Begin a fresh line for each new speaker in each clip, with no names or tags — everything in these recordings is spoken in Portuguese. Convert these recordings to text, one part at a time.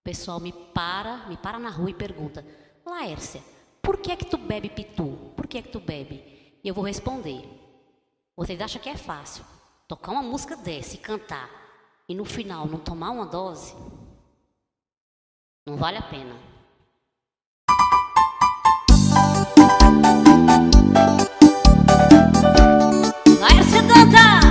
O pessoal me para na rua e pergunta: Laércia, por que é que tu bebe pitu? Por que é que tu bebe? E eu vou responder: vocês acham que é fácil tocar uma música dessa e cantar e no final não tomar uma dose? Não vale a pena. Laércia Dantas!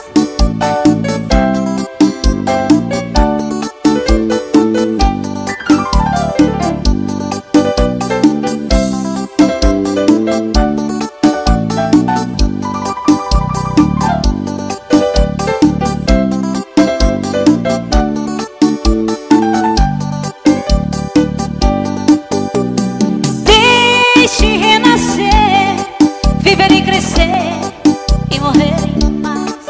Deixe renascer, viver e crescer e morrer em paz.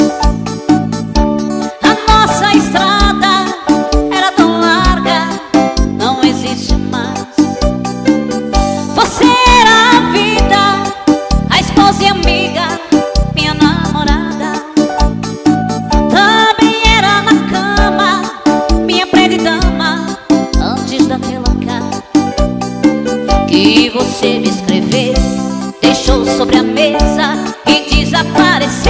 A nossa estrada era tão larga, não existe mais. Você era a vida, a esposa e amiga, minha namorada. Também era na cama, minha prenda e dama, antes daquela cara que você me escreveu, deixou sobre a mesa e desapareceu.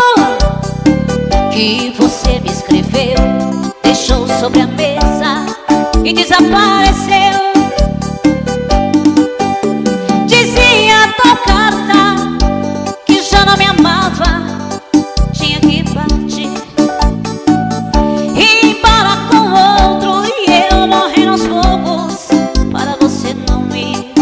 Que você me escreveu, deixou sobre a mesa e desapareceu. Dizia a tua carta que já não me amava, tinha que partir, ir embora com outro e eu morrer aos poucos para você não ir.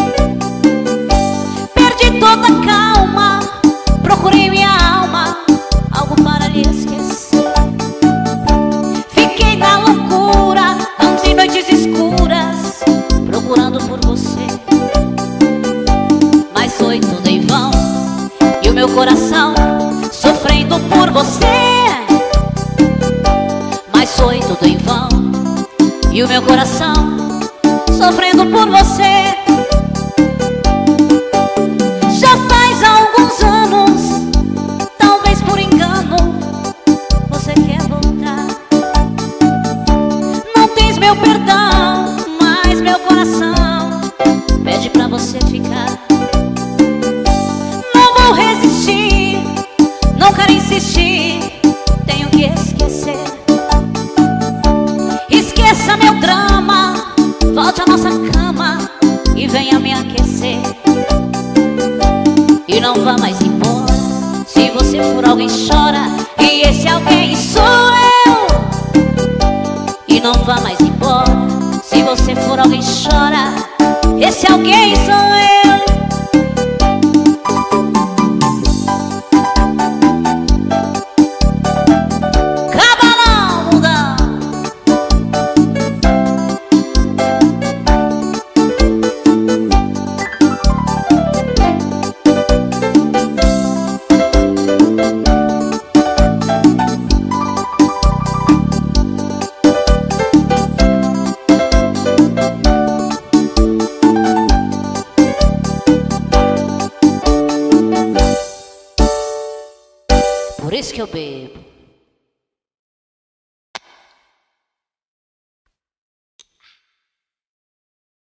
Perdi toda a calma, procurei minha alma, algo para lhe esquecer. Fiquei na loucura, anos e noites escuras, procurando por você. Mas foi tudo em vão, e o meu coração sofrendo por você. Mas foi tudo em vão, e o meu coração sofrendo por você. Já faz alguns anos, talvez por engano, você quer voltar. Não tens meu perdão, mas meu coração pede pra você ficar. Não vou resistir, não quero insistir, tenho que esquecer. Esqueça meu drama, volte à nossa cama e venha me aquecer. E não vá mais embora, se você for alguém chora, e esse alguém sou eu. E não vá mais embora, se você for alguém chora, esse alguém sou eu. Cabalão, mundão.
Por isso que eu bebo.